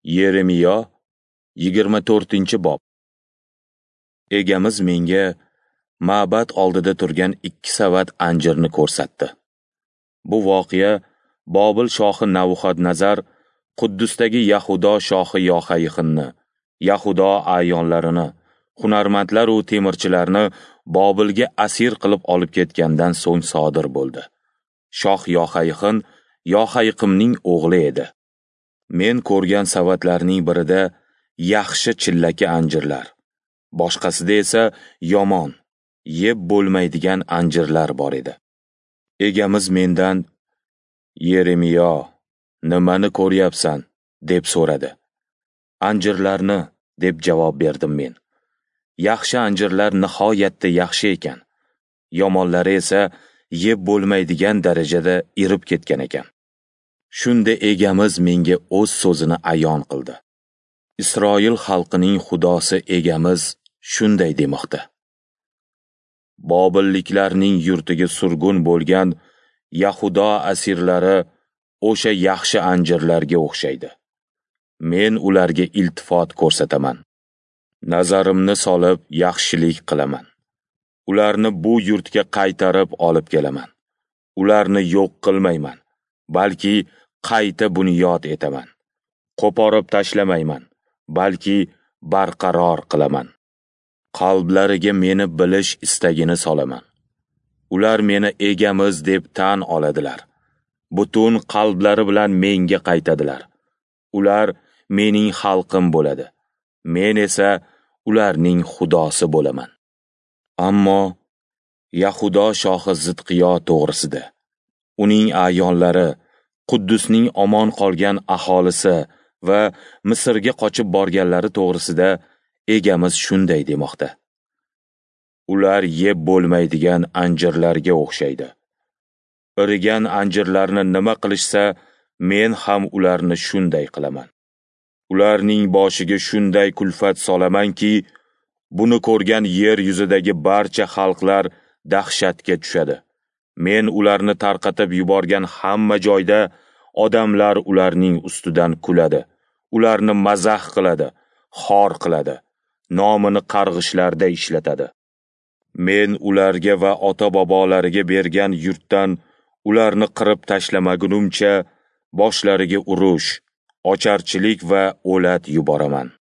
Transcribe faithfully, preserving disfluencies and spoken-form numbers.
Yeremiyo yigirma to'rtinchi bob. Egamiz menga ma'bad oldida turgan ikki savat anjirni ko'rsatdi. Bu voqea Bobil shohi Navxodnazar Quddusdagi Yahudo shohi Yoxayxinni, Yahudo ayonlarini, hunarmandlar va temirchilarni Bobilga asir qilib olib ketgandan so'ng sodir bo'ldi. Shoh Yoxayxin Yoxayqimning o'g'li edi. Men ko'rgan savatlarning birida yaxshi chillaki anjirlar, boshqasida esa yomon, yeb bo'lmaydigan anjirlar bor edi. Egamiz mendan, "Yeremiyo, nimani ko'ryapsan?" deb so'radi. "Anjirlarni", deb javob berdim men. Yaxshi anjirlar nihoyatda yaxshi ekan, yomonlari esa yeb bo'lmaydigan darajada irib ketgan ekan. Shunda egamiz menga o'z so'zini ayon qildi. Isroil xalqining xudosi egamiz shunday demoqda: Bobilliklarning yurtiga surgun bo'lgan Yahudo asirlari o'sha yaxshi anjirlarga o'xshaydi. Men ularga iltifot ko'rsataman. Nazarimni solib yaxshilik qilaman. Ularni bu yurtga qaytarib olib kelaman. Ularni yo'q qilmayman, balki qayta bunyod etaman. Qo'porib tashlamayman, balki barqaror qilaman. Qalblariga meni bilish istagini solaman. Ular meni egamiz deb tan oladilar. Butun qalblari bilan menga qaytadilar. Ular mening xalqim bo'ladi. Men esa ularning xudosi bo'laman. Ammo Yahudo shohi Zidqiyo to'g'risida, uning ayonlari, Quddusning omon qolgan aholisi va Misrga qochib borganlari to'g'risida egamiz shunday demoqda: Ular yeb bo'lmaydigan anjirlarga o'xshaydi. Irigan anjirlarni nima qilishsa, men ham ularni shunday qilaman. Ularning boshiga shunday kulfat solamanki, buni ko'rgan yer yuzidagi barcha xalqlar dahshatga tushadi. Men ularni tarqatib yuborgan hamma joyda odamlar ularning ustidan kuladi. Ularni mazah qiladi, xor qiladi, nomini qarg'ishlarda ishlatadi. Men ularga va ota-bobolariga bergan yurtdan ularni qirib tashlamagunimcha boshlariga urush, ocharchilik va o'lat yuboraman.